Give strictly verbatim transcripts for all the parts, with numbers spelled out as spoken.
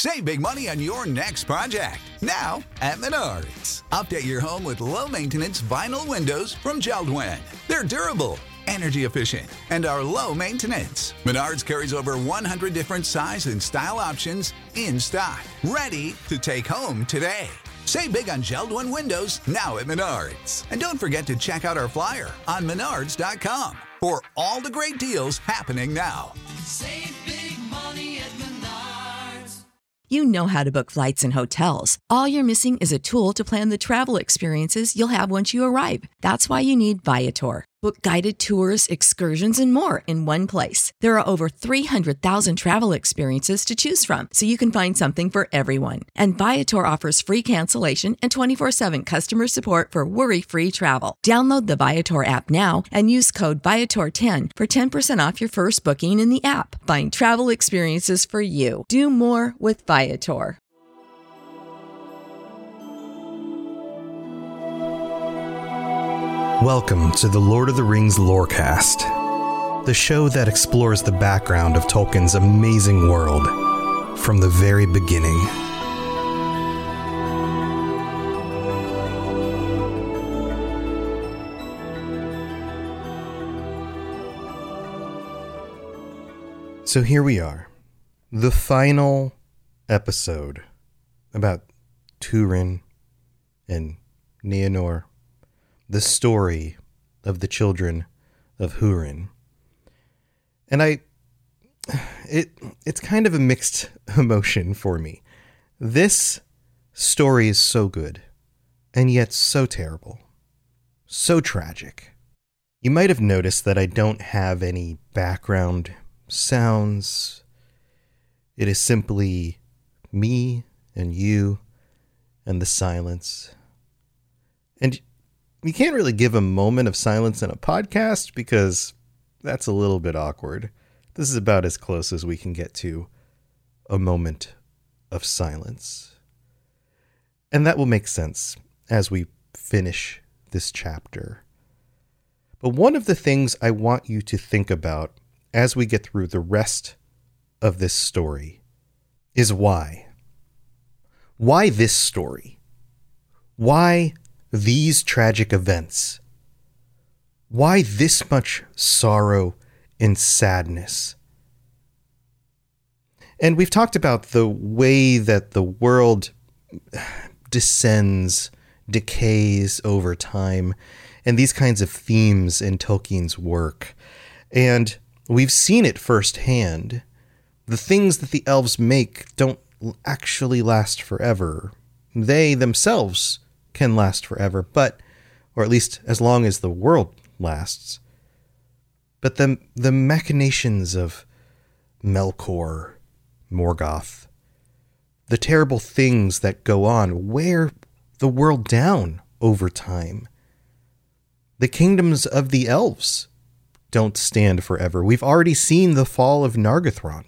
Save big money on your next project. Now at Menards. Update your home with low-maintenance vinyl windows from Jeld-Wen. They're durable, energy efficient, and are low maintenance. Menards carries over one hundred different size and style options in stock, ready to take home today. Save big on Jeld-Wen windows now at Menards. And don't forget to check out our flyer on menards dot com for all the great deals happening now. Save big money at Menards. You know how to book flights and hotels. All you're missing is a tool to plan the travel experiences you'll have once you arrive. That's why you need Viator. Book guided tours, excursions, and more in one place. There are over three hundred thousand travel experiences to choose from, so you can find something for everyone. And Viator offers free cancellation and twenty-four seven customer support for worry-free travel. Download the Viator app now and use code Viator ten for ten percent off your first booking in the app. Find travel experiences for you. Do more with Viator. Welcome to the Lord of the Rings Lorecast, the show that explores the background of Tolkien's amazing world from the very beginning. So here we are, the final episode about Turin and Nienor. The story of the children of Hurin. And I, it it's kind of a mixed emotion for me. This story is so good, and yet so terrible, so tragic. You might have noticed that I don't have any background sounds. It is simply me and you and the silence. And you can't really give a moment of silence in a podcast because that's a little bit awkward. This is about as close as we can get to a moment of silence. And that will make sense as we finish this chapter. But one of the things I want you to think about as we get through the rest of this story is why. Why this story? Why these tragic events? Why this much sorrow and sadness? And we've talked about the way that the world descends, decays over time, and these kinds of themes in Tolkien's work. And we've seen it firsthand. The things that the elves make don't actually last forever. They themselves can last forever, but, or at least as long as the world lasts. But the, the machinations of Melkor, Morgoth, the terrible things that go on wear the world down over time. The kingdoms of the elves don't stand forever. We've already seen the fall of Nargothrond.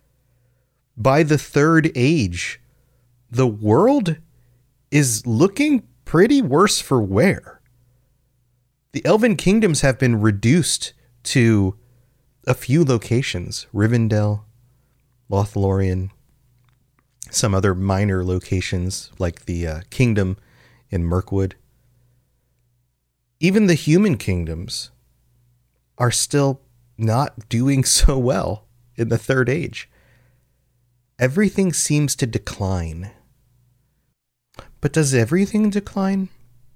By the Third Age, the world is looking pretty worse for wear. The elven kingdoms have been reduced to a few locations: Rivendell, Lothlorien, some other minor locations like the uh, kingdom in Mirkwood. Even the human kingdoms are still not doing so well in the Third Age. Everything seems to decline. But does everything decline?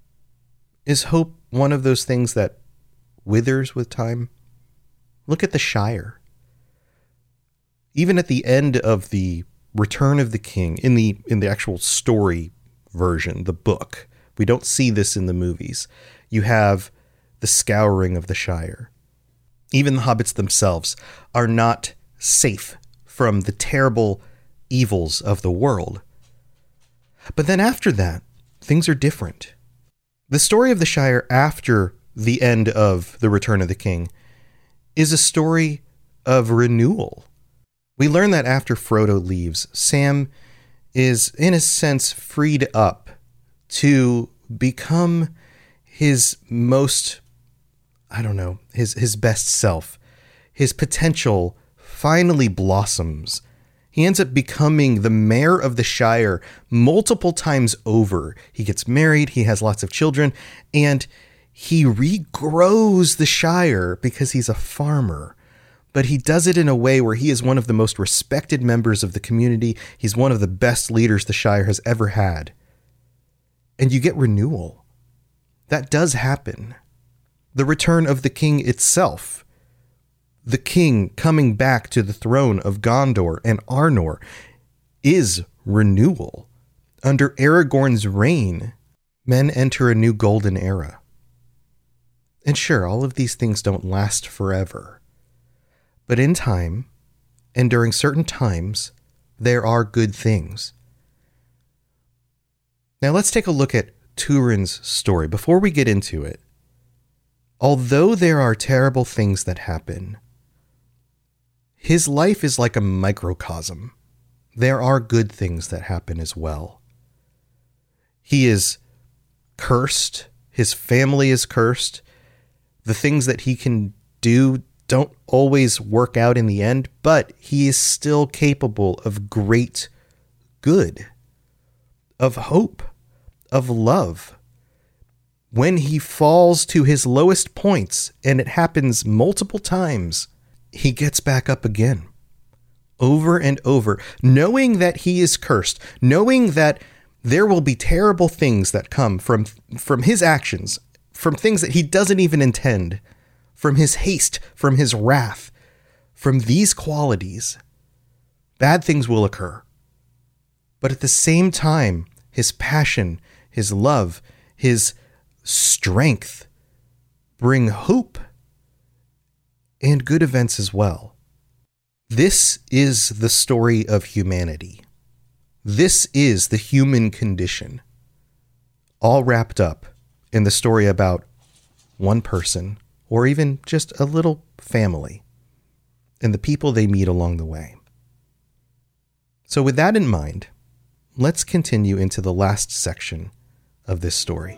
Is hope one of those things that withers with time? Look at the Shire. Even at the end of the Return of the King, in the in the actual story version, the book, we don't see this in the movies. You have the scouring of the Shire. Even the hobbits themselves are not safe from the terrible evils of the world. But then after that, things are different. The story of the Shire after the end of The Return of the King is a story of renewal. We learn that after Frodo leaves, Sam is, in a sense, freed up to become his most, I don't know, his, his best self. His potential finally blossoms. He ends up becoming the mayor of the Shire multiple times over. He gets married, he has lots of children, and he regrows the Shire because he's a farmer. But he does it in a way where he is one of the most respected members of the community. He's one of the best leaders the Shire has ever had. And you get renewal. That does happen. The return of the king itself. The king coming back to the throne of Gondor and Arnor is renewal. Under Aragorn's reign, men enter a new golden era. And sure, all of these things don't last forever. But in time, and during certain times, there are good things. Now let's take a look at Turin's story. Before we get into it, although there are terrible things that happen, his life is like a microcosm. There are good things that happen as well. He is cursed. His family is cursed. The things that he can do don't always work out in the end, but he is still capable of great good, of hope, of love. When he falls to his lowest points, and it happens multiple times, he gets back up again, over and over, knowing that he is cursed, knowing that there will be terrible things that come from, from his actions, from things that he doesn't even intend, from his haste, from his wrath, from these qualities. Bad things will occur. But at the same time, his passion, his love, his strength bring hope and good events as well. This is the story of humanity. This is the human condition, all wrapped up in the story about one person, or even just a little family, and the people they meet along the way. So with that in mind, let's continue into the last section of this story.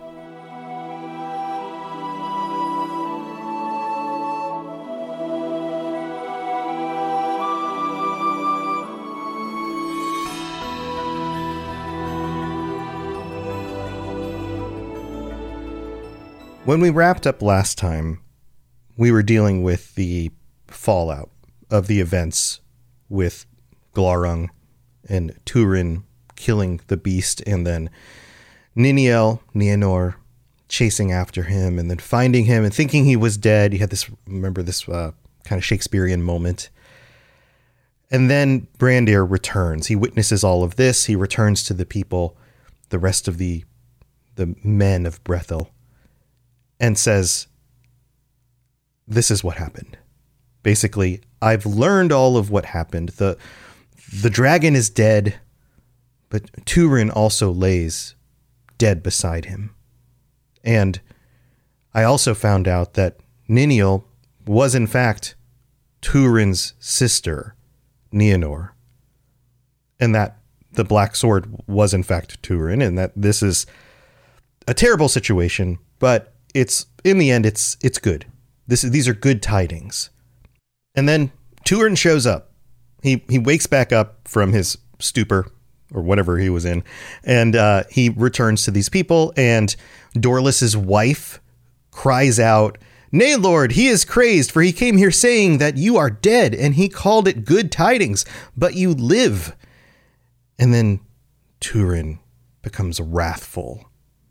When we wrapped up last time, we were dealing with the fallout of the events with Glaurung and Turin killing the beast, and then Niniel, Nienor, chasing after him, and then finding him and thinking he was dead. You had this, remember this uh, kind of Shakespearean moment. And then Brandir returns. He witnesses all of this. He returns to the people, the rest of the the men of Brethil, and says, this is what happened. Basically, I've learned all of what happened. The the dragon is dead, but Turin also lays dead beside him. And I also found out that Niniel was in fact Turin's sister, Nienor, and that the Black Sword was in fact Turin, and that this is a terrible situation, but it's in the end, it's it's good. This is, these are good tidings. And then Turin shows up. He he wakes back up from his stupor or whatever he was in, and uh, he returns to these people. And Dorlis's wife cries out, "Nay, Lord, he is crazed, for he came here saying that you are dead, and he called it good tidings, but you live." And then Turin becomes wrathful.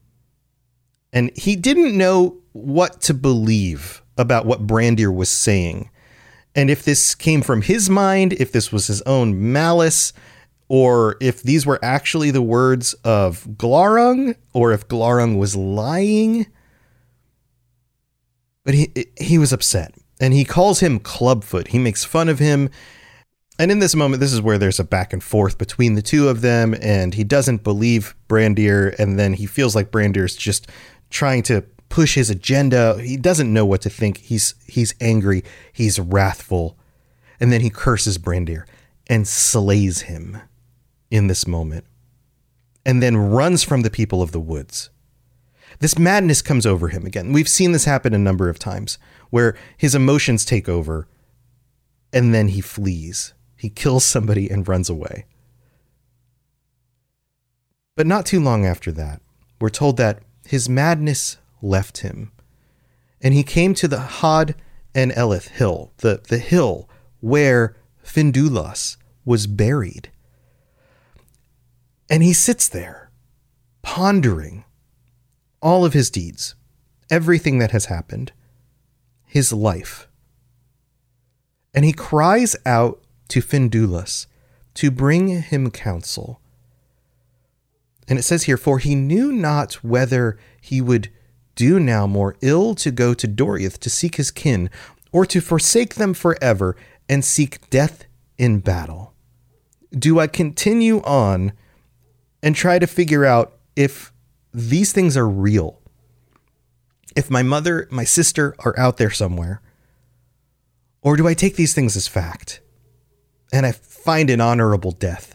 And he didn't know what to believe about what Brandir was saying. And if this came from his mind, if this was his own malice, or if these were actually the words of Glaurung, or if Glaurung was lying. But he he was upset, and he calls him Clubfoot. He makes fun of him. And in this moment, this is where there's a back and forth between the two of them, and he doesn't believe Brandir, and then he feels like Brandir's just trying to push his agenda. He doesn't know what to think. He's he's angry. He's wrathful. And then he curses Brandir and slays him in this moment, and then runs from the people of the woods. This madness comes over him again. We've seen this happen a number of times where his emotions take over and then he flees. He kills somebody and runs away. But not too long after that, we're told that his madness left him, and he came to the Had and Eleth hill, the, the hill where Finduilas was buried. And he sits there, pondering all of his deeds, everything that has happened, his life. And he cries out to Finduilas to bring him counsel. And it says here, for he knew not whether he would do now more ill to go to Doriath to seek his kin, or to forsake them forever and seek death in battle. Do I continue on and try to figure out if these things are real? If my mother, my sister are out there somewhere? Or do I take these things as fact and I find an honorable death?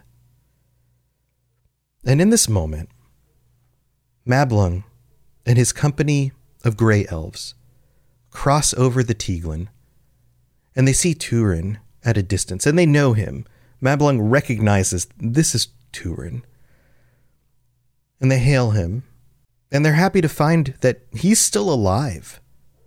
And in this moment, Mablung and his company of grey elves cross over the Tieglin, and they see Turin at a distance, and they know him. Mablung recognizes this is Turin, and they hail him, and they're happy to find that he's still alive.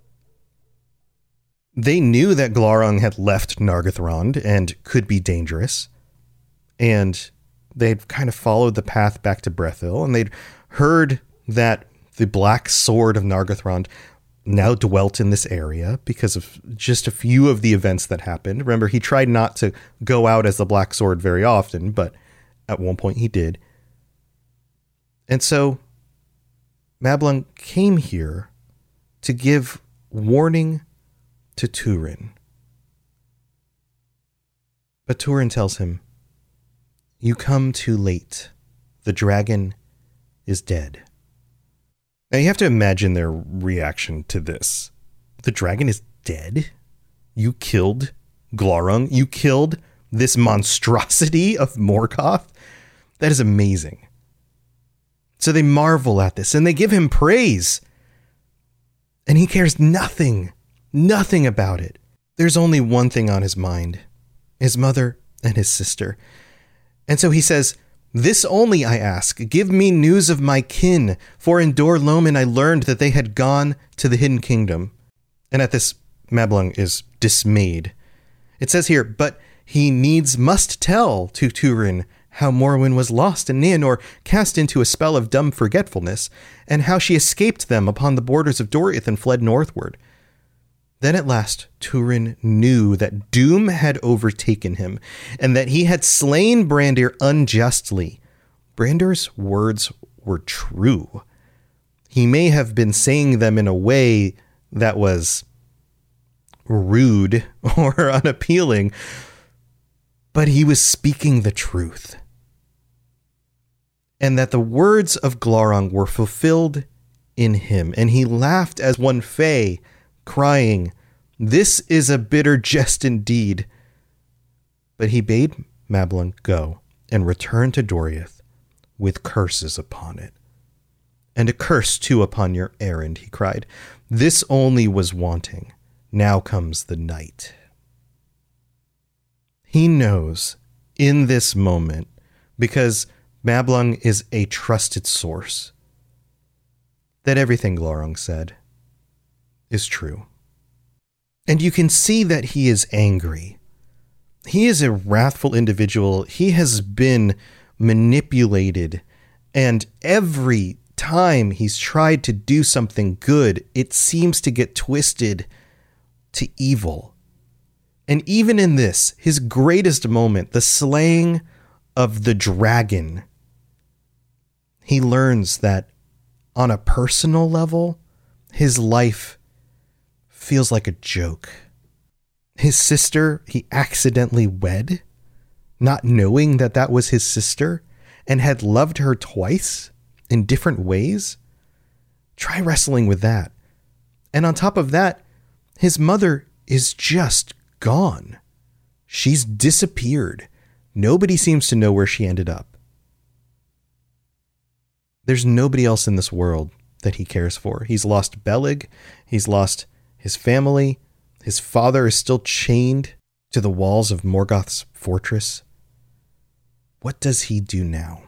They knew that Glaurung had left Nargothrond and could be dangerous, and they'd kind of followed the path back to Brethil, and they'd heard that the Black Sword of Nargothrond now dwelt in this area because of just a few of the events that happened. Remember, he tried not to go out as the Black Sword very often, but at one point he did. And so Mablung came here to give warning to Turin. But Turin tells him, you come too late. The dragon is dead. Now you have to imagine their reaction to this. The dragon is dead? You killed Glaurung? You killed this monstrosity of Morgoth? That is amazing. So they marvel at this and they give him praise. And he cares nothing, nothing about it. There's only one thing on his mind, his mother and his sister. And so he says, this only I ask, give me news of my kin, for in Dor Lomin I learned that they had gone to the Hidden Kingdom. And at this, Mablung is dismayed. It says here, but he needs must tell to Turin how Morwen was lost and Nienor cast into a spell of dumb forgetfulness, and how she escaped them upon the borders of Doriath and fled northward. Then at last Turin knew that doom had overtaken him, and that he had slain Brandir unjustly. Brandir's words were true. He may have been saying them in a way that was rude or unappealing, but he was speaking the truth. And that the words of Glaurung were fulfilled in him, and he laughed as one fey, crying, this is a bitter jest indeed. But he bade Mablung go and return to Doriath with curses upon it. And a curse too upon your errand, he cried. This only was wanting. Now comes the night. He knows in this moment, because Mablung is a trusted source, that everything Glaurung said is true. And you can see that he is angry. He is a wrathful individual. He has been manipulated, and every time he's tried to do something good, it seems to get twisted to evil. And even in this, his greatest moment, the slaying of the dragon, he learns that on a personal level, his life feels like a joke. His sister, he accidentally wed, not knowing that that was his sister, and had loved her twice in different ways. Try wrestling with that. And on top of that, his mother is just gone. She's disappeared. Nobody seems to know where she ended up. There's nobody else in this world that he cares for. He's lost Beleg. He's lost his family. His father is still chained to the walls of Morgoth's fortress? What does he do now?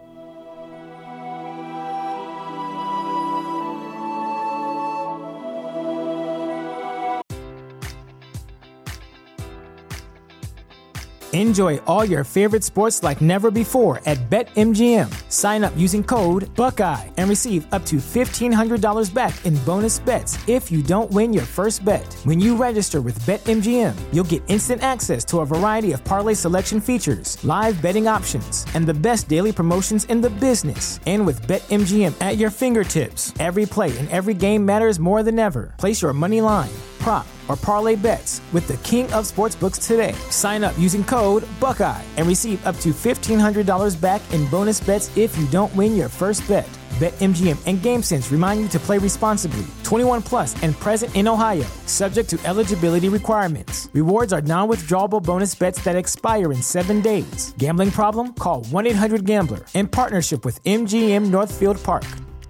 Enjoy all your favorite sports like never before at BetMGM. Sign up using code Buckeye and receive up to fifteen hundred dollars back in bonus bets if you don't win your first bet. When you register with BetMGM, you'll get instant access to a variety of parlay selection features, live betting options, and the best daily promotions in the business. And with BetMGM at your fingertips, every play and every game matters more than ever. Place your money line, prop, or parlay bets with the king of sportsbooks today. Sign up using code Buckeye and receive up to fifteen hundred dollars back in bonus bets if you don't win your first bet. BetMGM and GameSense remind you to play responsibly. twenty-one plus and present in Ohio, subject to eligibility requirements. Rewards are non-withdrawable bonus bets that expire in seven days. Gambling problem? Call one eight hundred gambler in partnership with M G M Northfield Park.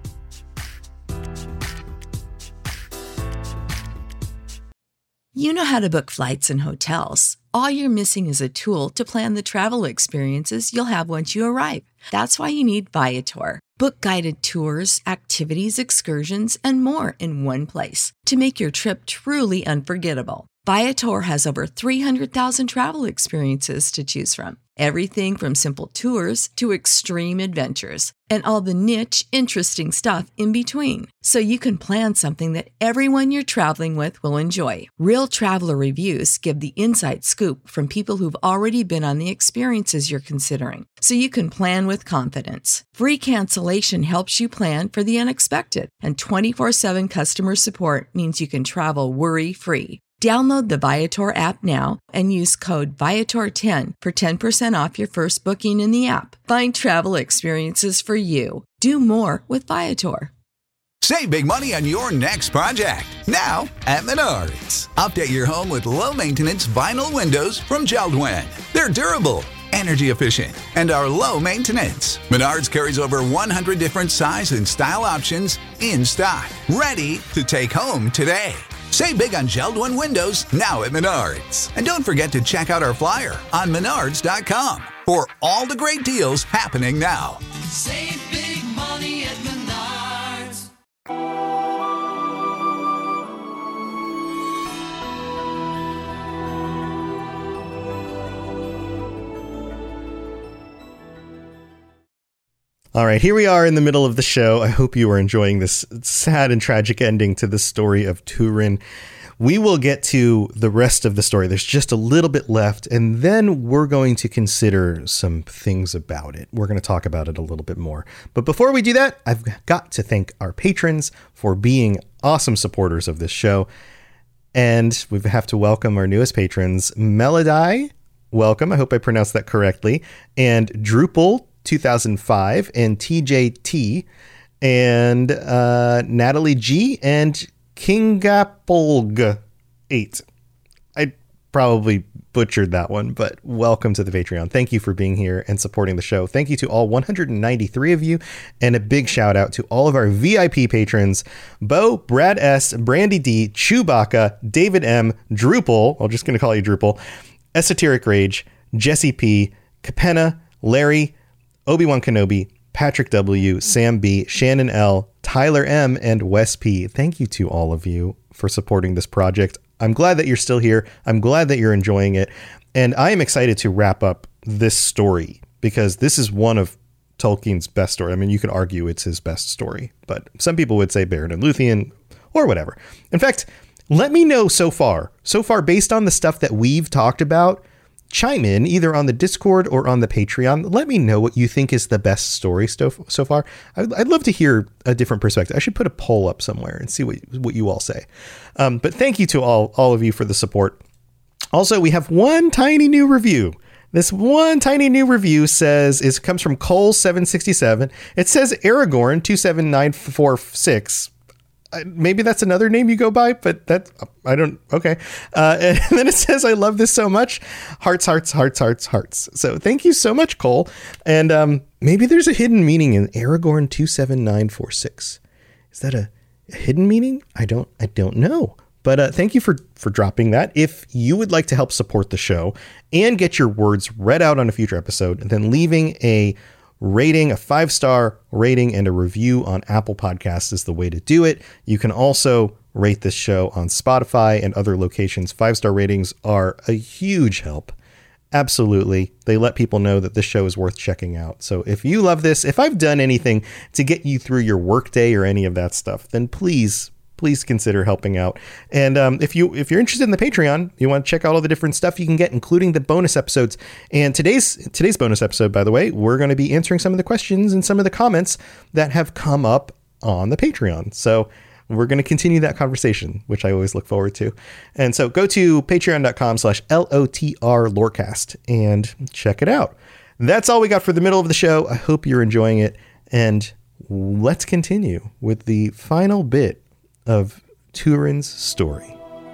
You know how to book flights and hotels. All you're missing is a tool to plan the travel experiences you'll have once you arrive. That's why you need Viator. Book guided tours, activities, excursions, and more in one place to make your trip truly unforgettable. Viator has over three hundred thousand travel experiences to choose from. Everything from simple tours to extreme adventures and all the niche, interesting stuff in between. So you can plan something that everyone you're traveling with will enjoy. Real traveler reviews give the inside scoop from people who've already been on the experiences you're considering. So you can plan with confidence. Free cancellation helps you plan for the unexpected. And twenty-four seven customer support means you can travel worry-free. Download the Viator app now and use code Viator ten for ten percent off your first booking in the app. Find travel experiences for you. Do more with Viator. Save big money on your next project, now at Menards. Update your home with low-maintenance vinyl windows from Jeld-Wen. They're durable, energy efficient, and are low maintenance. Menards carries over one hundred different size and style options in stock, ready to take home today. Save big on Jeld-Wen windows now at Menards. And don't forget to check out our flyer on menards dot com for all the great deals happening now. Save big money at Menards. All right, here we are in the middle of the show. I hope you are enjoying this sad and tragic ending to the story of Turin. We will get to the rest of the story. There's just a little bit left, and then we're going to consider some things about it. We're going to talk about it a little bit more. But before we do that, I've got to thank our patrons for being awesome supporters of this show. And we have to welcome our newest patrons, Melody. Welcome. I hope I pronounced that correctly. And Drupal two thousand five and T J T and uh, Natalie G and Kingapolg eight. I probably butchered that one, but welcome to the Patreon. Thank you for being here and supporting the show. Thank you to all one hundred ninety-three of you, and a big shout out to all of our V I P patrons: Bo, Brad S, Brandy D, Chewbacca, David M, Drupal, I'm just going to call you Drupal, Esoteric Rage, Jesse P, Capenna, Larry, Obi-Wan Kenobi, Patrick W, Sam B, Shannon L, Tyler M, and Wes P. Thank you to all of you for supporting this project. I'm glad that you're still here. I'm glad that you're enjoying it. And I am excited to wrap up this story because this is one of Tolkien's best story. I mean, you could argue it's his best story, but some people would say Beren and Luthien or whatever. In fact, let me know so far, so far based on the stuff that we've talked about, chime in either on the Discord or on the Patreon. Let me know what you think is the best story so, so far. I'd, I'd love to hear a different perspective. I should put a poll up somewhere and see what, what you all say. Um, but thank you to all, all of you for the support. Also, we have one tiny new review. This one tiny new review says, is comes from Cole seven sixty-seven. It says Aragorn two seven nine four six. Maybe that's another name you go by, but that I don't. Okay. Uh, and then it says, I love this so much. Hearts, hearts, hearts, hearts, hearts. So thank you so much, Cole. And um, maybe there's a hidden meaning in Aragorn two seven nine four six. Is that a, a hidden meaning? I don't I don't know. But uh, thank you for, for dropping that. If you would like to help support the show and get your words read out on a future episode, then leaving a rating, a five-star rating and a review on Apple Podcasts is the way to do it. You can also rate this show on Spotify and other locations. Five-star ratings are a huge help. Absolutely. They let people know that this show is worth checking out. So if you love this, if I've done anything to get you through your workday or any of that stuff, then please, please consider helping out. And um, if you if you're interested in the Patreon, you want to check out all the different stuff you can get, including the bonus episodes. And today's today's bonus episode, by the way, we're going to be answering some of the questions and some of the comments that have come up on the Patreon. So we're going to continue that conversation, which I always look forward to. And so go to patreon.com slash L-O-T-R Lorecast and check it out. That's all we got for the middle of the show. I hope you're enjoying it. And let's continue with the final bit of Turin's story.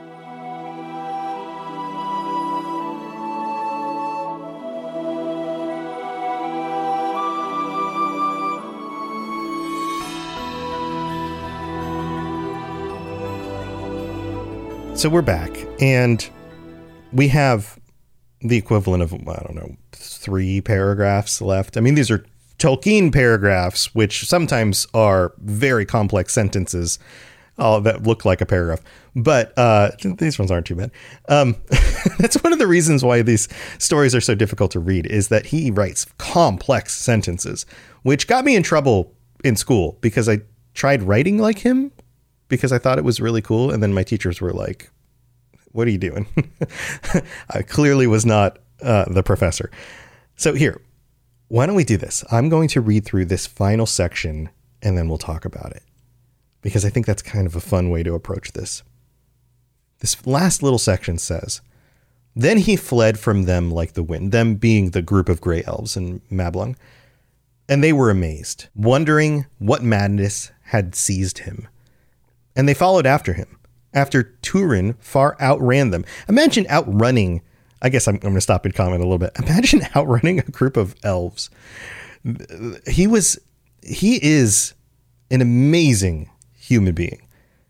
So we're back, and we have the equivalent of, I don't know, three paragraphs left. I mean, these are Tolkien paragraphs, which sometimes are very complex sentences uh, that look like a paragraph. But uh, these ones aren't too bad. Um, that's one of the reasons why these stories are so difficult to read, is that he writes complex sentences, which got me in trouble in school because I tried writing like him because I thought it was really cool. And then my teachers were like, what are you doing? I clearly was not uh, the professor. So here, why don't we do this? I'm going to read through this final section and then we'll talk about it, because I think that's kind of a fun way to approach this. This last little section says, then he fled from them like the wind, them being the group of gray elves in Mablung, and they were amazed, wondering what madness had seized him. And they followed after him, after Turin far outran them. Imagine outrunning, I guess I'm, I'm going to stop and comment a little bit. Imagine outrunning a group of elves. He was, he is an amazing human being.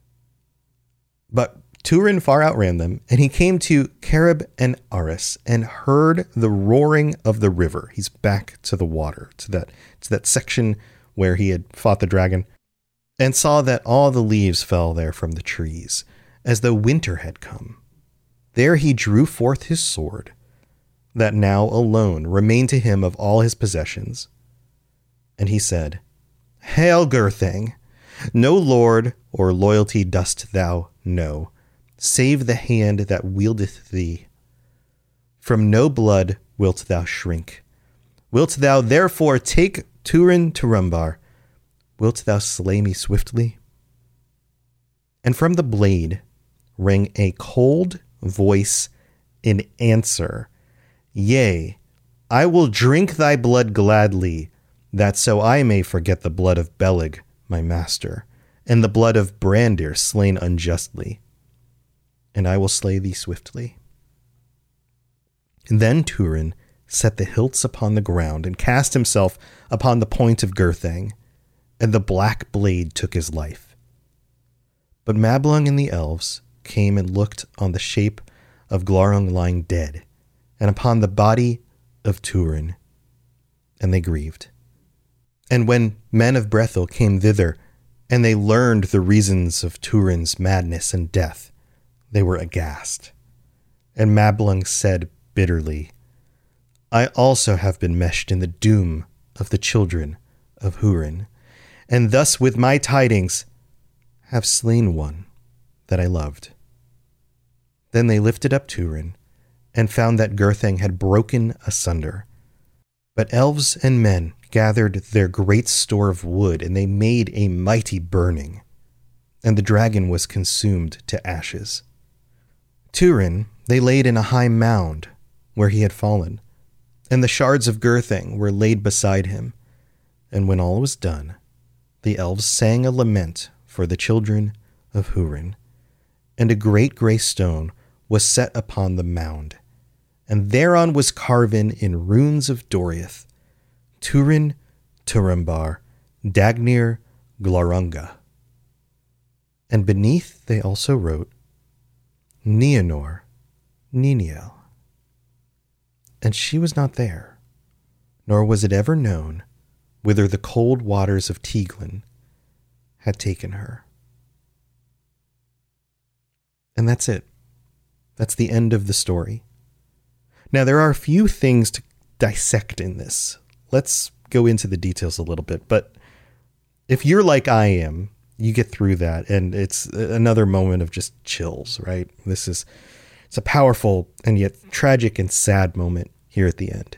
But Turin far outran them, and he came to Carib and Aris and heard the roaring of the river. He's back to the water, to that, to that section where he had fought the dragon, and saw that all the leaves fell there from the trees, as though winter had come. There he drew forth his sword, that now alone remained to him of all his possessions. And he said, Hail, Gurthang! No lord or loyalty dost thou know, save the hand that wieldeth thee. From no blood wilt thou shrink. Wilt thou therefore take Turin Turambar? Wilt thou slay me swiftly? And from the blade rang a cold voice in answer, Yea, I will drink thy blood gladly, that so I may forget the blood of Beleg, my master, and the blood of Brandir slain unjustly. And I will slay thee swiftly. And then Turin set the hilts upon the ground and cast himself upon the point of Gurthang, and the black blade took his life. But Mablung and the elves came and looked on the shape of Glaurung lying dead, and upon the body of Turin, and they grieved. And when men of Brethil came thither, and they learned the reasons of Turin's madness and death, they were aghast. And Mablung said bitterly, I also have been meshed in the doom of the children of Hurin, and thus with my tidings have slain one that I loved. Then they lifted up Turin, and found that Gurthang had broken asunder. But elves and men gathered their great store of wood, and they made a mighty burning, and the dragon was consumed to ashes. Turin they laid in a high mound where he had fallen, and the shards of Gurthang were laid beside him. And when all was done, the elves sang a lament for the children of Hurin, and a great grey stone was set upon the mound, and thereon was carven in runes of Doriath, Turin Turambar, Dagnir Glaurunga. And beneath they also wrote, Nienor, Niniel. And she was not there, nor was it ever known whither the cold waters of Teiglin had taken her. And that's it. That's the end of the story. Now, there are a few things to dissect in this. Let's go into the details a little bit. But if you're like I am, you get through that, and it's another moment of just chills, right? This is, it's a powerful and yet tragic and sad moment here at the end.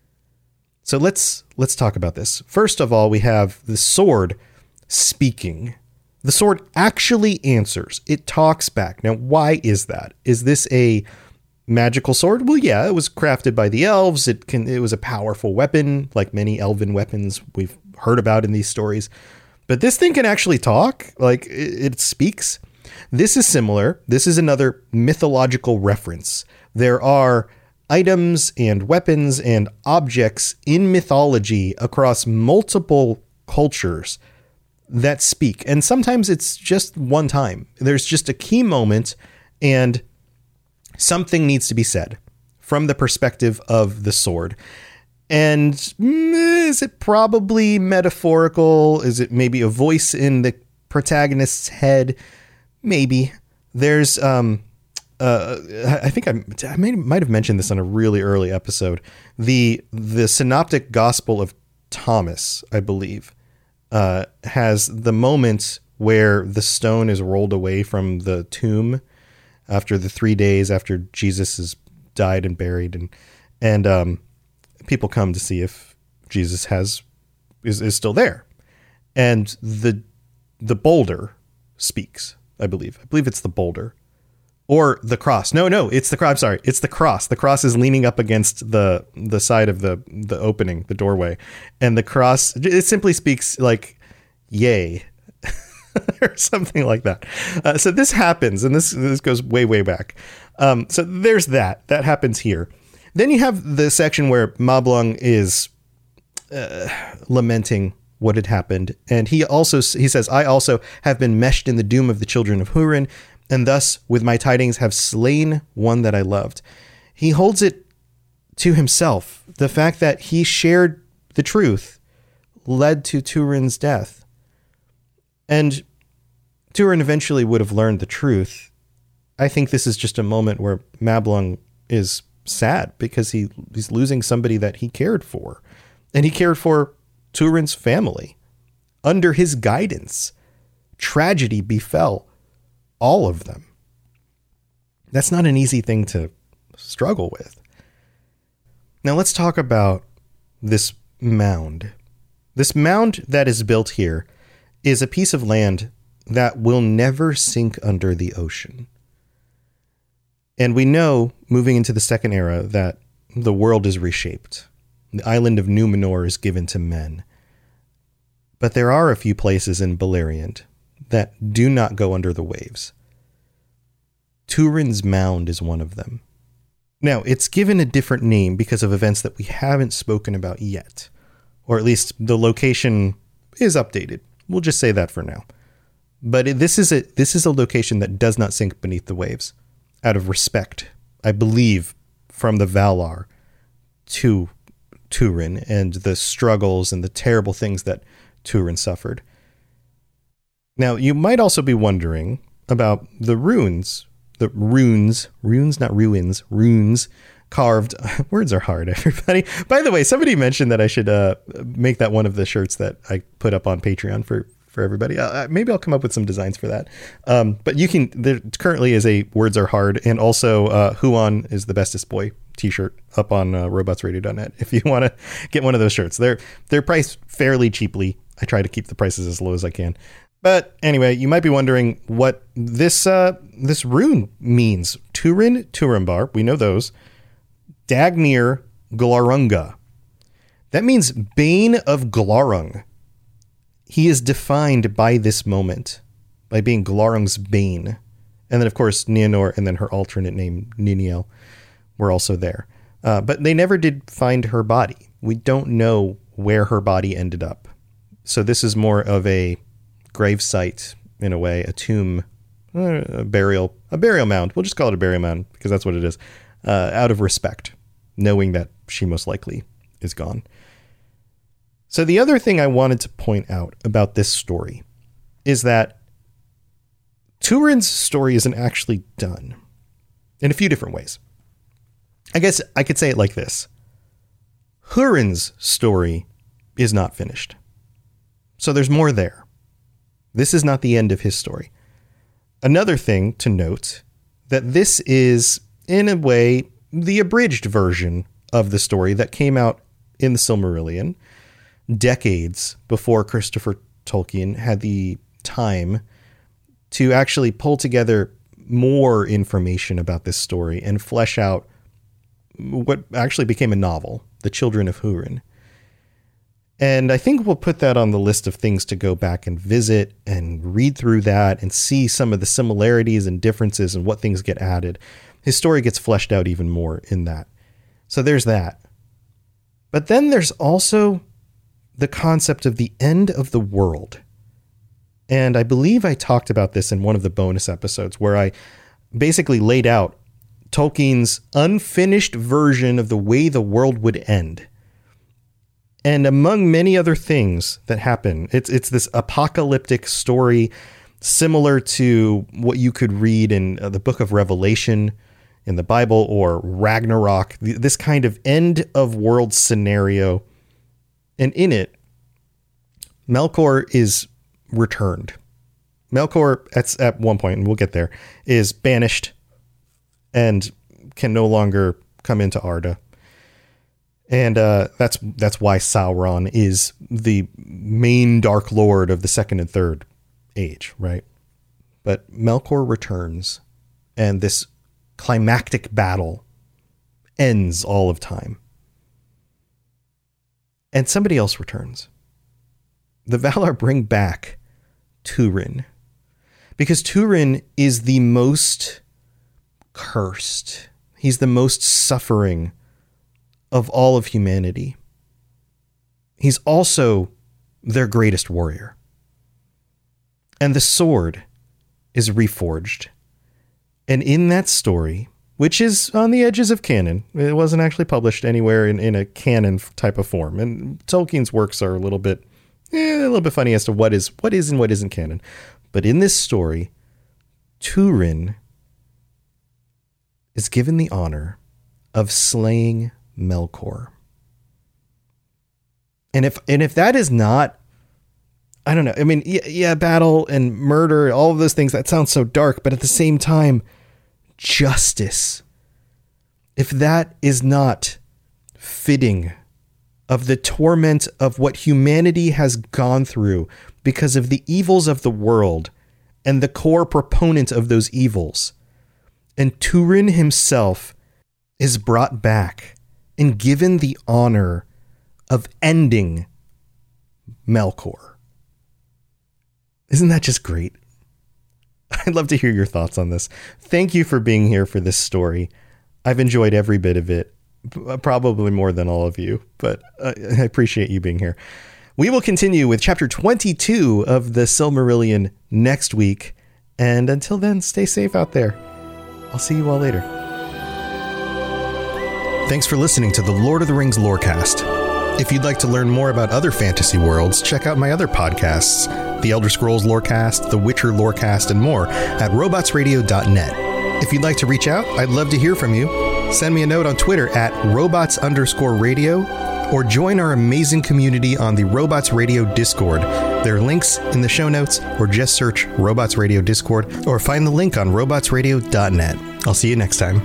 So let's let's talk about this. First of all, we have the sword speaking. The sword actually answers. It talks back. Now, why is that? Is this a magical sword? Well, yeah, it was crafted by the elves. It can it was a powerful weapon, like many elven weapons we've heard about in these stories. But this thing can actually talk, like it, it speaks. This is similar. This is another mythological reference. There are items and weapons and objects in mythology across multiple cultures that speak. And sometimes it's just one time. There's just a key moment and something needs to be said from the perspective of the sword. And is it probably metaphorical? Is it maybe a voice in the protagonist's head? Maybe. There's, um, uh, I think I, I may, might have mentioned this on a really early episode. The the Synoptic Gospel of Thomas, I believe, uh, has the moment where the stone is rolled away from the tomb after the three days after Jesus has died and buried, and and um. people come to see if Jesus has is, is still there. And the the boulder speaks, I believe. I believe it's the boulder. Or the cross. No, no, it's the cross. I'm sorry. It's the cross. The cross is leaning up against the the side of the, the opening, the doorway. And the cross, it simply speaks like, yay. Or something like that. Uh, so this happens, and this, this goes way, way back. Um, so there's that. That happens here. Then you have the section where Mablung is uh, lamenting what had happened. And he also, he says, I also have been meshed in the doom of the children of Hurin, and thus with my tidings have slain one that I loved. He holds it to himself. The fact that he shared the truth led to Turin's death. And Turin eventually would have learned the truth. I think this is just a moment where Mablung is sad because he he's losing somebody that he cared for, and he cared for Turin's family. Under his guidance, tragedy befell all of them. That's not an easy thing to struggle with. Now let's talk about this mound. This mound that is built here is a piece of land that will never sink under the ocean. And we know, moving into the second era, that the world is reshaped. The island of Numenor is given to men. But there are a few places in Beleriand that do not go under the waves. Turin's Mound is one of them. Now, it's given a different name because of events that we haven't spoken about yet. Or at least the location is updated. We'll just say that for now. But this is a this is a location that does not sink beneath the waves. Out of respect, I believe, from the Valar to Turin and the struggles and the terrible things that Turin suffered. Now, you might also be wondering about the runes, the runes, runes, not ruins, runes carved. Words are hard, everybody. By the way, somebody mentioned that I should uh, make that one of the shirts that I put up on Patreon for for everybody. Uh, maybe I'll come up with some designs for that. Um, but you can, there currently is a Words Are Hard, and also uh, Huon is the bestest boy t-shirt up on uh, robots radio dot net if you want to get one of those shirts. They're, they're priced fairly cheaply. I try to keep the prices as low as I can. But anyway, you might be wondering what this uh, this rune means. Turin, Turambar, we know those. Dagnir, Glarunga. That means Bane of Glarung. He is defined by this moment, by being Glarung's bane. And then, of course, Nienor and then her alternate name, Niniel, were also there. Uh, but they never did find her body. We don't know where her body ended up. So this is more of a gravesite, in a way, a tomb uh, a burial, a burial mound. We'll just call it a burial mound because that's what it is, uh, out of respect, knowing that she most likely is gone. So the other thing I wanted to point out about this story is that Turin's story isn't actually done in a few different ways. I guess I could say it like this. Hurin's story is not finished. So there's more there. This is not the end of his story. Another thing to note, that this is, in a way, the abridged version of the story that came out in the Silmarillion decades before Christopher Tolkien had the time to actually pull together more information about this story and flesh out what actually became a novel, The Children of Hurin. And I think we'll put that on the list of things to go back and visit and read through that and see some of the similarities and differences and what things get added. His story gets fleshed out even more in that. So there's that. But then there's also the concept of the end of the world. And I believe I talked about this in one of the bonus episodes where I basically laid out Tolkien's unfinished version of the way the world would end. And among many other things that happen, it's it's this apocalyptic story similar to what you could read in uh, the book of Revelation in the Bible or Ragnarok, this kind of end of world scenario. And in it, Melkor is returned. Melkor, at, at one point, and we'll get there, is banished and can no longer come into Arda. And uh, that's that's why Sauron is the main Dark Lord of the second and third age, right? But Melkor returns, and this climactic battle ends all of time. And somebody else returns. The Valar bring back Turin, because Turin is the most cursed. He's the most suffering of all of humanity. He's also their greatest warrior. And the sword is reforged. And in that story, which is on the edges of canon, it wasn't actually published anywhere in, in a canon type of form. And Tolkien's works are a little bit, eh, a little bit funny as to what is what is and what isn't canon. But in this story, Turin is given the honor of slaying Melkor. And if and if that is not, I don't know, I mean, yeah, yeah, battle and murder, all of those things, that sounds so dark, but at the same time, justice. If that is not fitting of the torment of what humanity has gone through because of the evils of the world and the core proponent of those evils, and Turin himself is brought back and given the honor of ending Melkor. Isn't that just great? I'd love to hear your thoughts on this. Thank you for being here for this story. I've enjoyed every bit of it, probably more than all of you, but I appreciate you being here. We will continue with chapter twenty-two of the Silmarillion next week. And until then, stay safe out there. I'll see you all later. Thanks for listening to the Lord of the Rings Lorecast. If you'd like to learn more about other fantasy worlds, check out my other podcasts, The Elder Scrolls Lorecast, The Witcher Lorecast, and more at robots radio dot net. If you'd like to reach out, I'd love to hear from you. Send me a note on Twitter at robots underscore radio, or join our amazing community on the Robots Radio Discord. There are links in the show notes, or just search Robots Radio Discord, or find the link on robots radio dot net. I'll see you next time.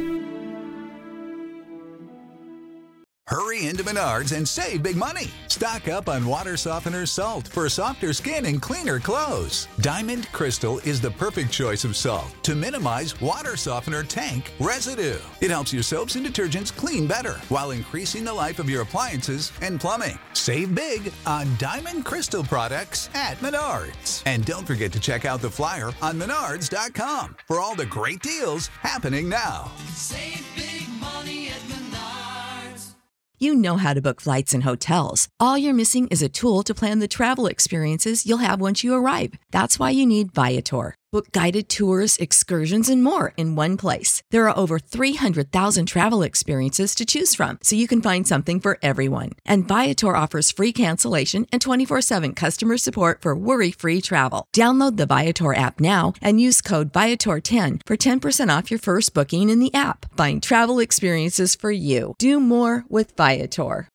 Hurry into Menards and save big money. Stock up on water softener salt for softer skin and cleaner clothes. Diamond Crystal is the perfect choice of salt to minimize water softener tank residue. It helps your soaps and detergents clean better while increasing the life of your appliances and plumbing. Save big on Diamond Crystal products at Menards. And don't forget to check out the flyer on menards dot com for all the great deals happening now. Save big money at Menards. You know how to book flights and hotels. All you're missing is a tool to plan the travel experiences you'll have once you arrive. That's why you need Viator. Book guided tours, excursions, and more in one place. There are over three hundred thousand travel experiences to choose from, so you can find something for everyone. And Viator offers free cancellation and twenty-four seven customer support for worry-free travel. Download the Viator app now and use code Viator ten for ten percent off your first booking in the app. Find travel experiences for you. Do more with Viator.